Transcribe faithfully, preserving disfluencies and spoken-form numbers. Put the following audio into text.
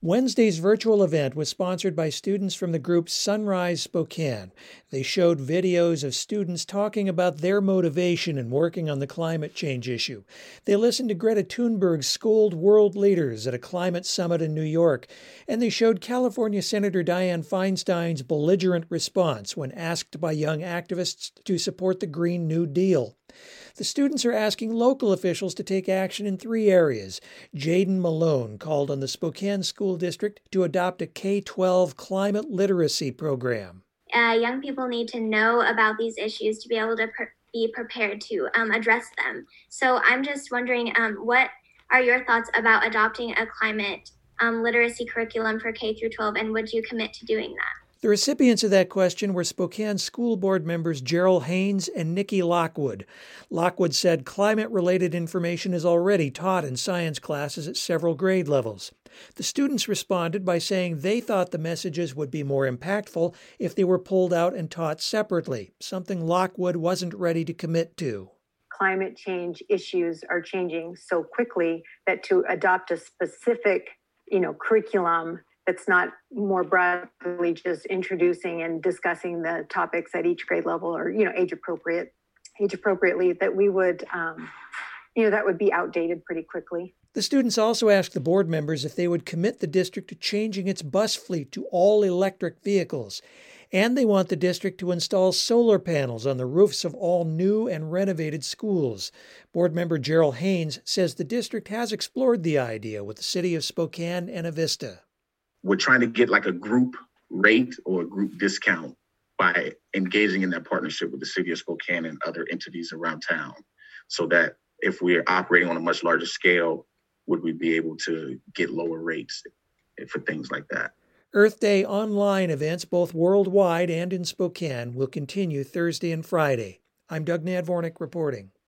Wednesday's virtual event was sponsored by students from the group Sunrise Spokane. They showed videos of students talking about their motivation in working on the climate change issue. They listened to Greta Thunberg scold world leaders at a climate summit in New York, and they showed California Senator Dianne Feinstein's belligerent response when asked by young activists to support the Green New Deal. The students are asking local officials to take action in three areas. Jaden Malone called on the Spokane School District to adopt a K twelve climate literacy program. Uh, young people need to know about these issues to be able to pre- be prepared to um, address them. So I'm just wondering, um, what are your thoughts about adopting a climate um, literacy curriculum for K through twelve, and would you commit to doing that? The recipients of that question were Spokane School Board members Gerald Haynes and Nikki Lockwood. Lockwood said climate-related information is already taught in science classes at several grade levels. The students responded by saying they thought the messages would be more impactful if they were pulled out and taught separately, something Lockwood wasn't ready to commit to. Climate change issues are changing so quickly that to adopt a specific, you know, curriculum that's not more broadly just introducing and discussing the topics at each grade level or, you know, age appropriate, age appropriately, that we would, um, you know, that would be outdated pretty quickly. The students also asked the board members if they would commit the district to changing its bus fleet to all electric vehicles. And they want the district to install solar panels on the roofs of all new and renovated schools. Board member Gerald Haynes says the district has explored the idea with the city of Spokane and Avista. We're trying to get like a group rate or a group discount by engaging in that partnership with the city of Spokane and other entities around town, so that if we're operating on a much larger scale, would we be able to get lower rates for things like that? Earth Day online events, both worldwide and in Spokane, will continue Thursday and Friday. I'm Doug Nadvornik reporting.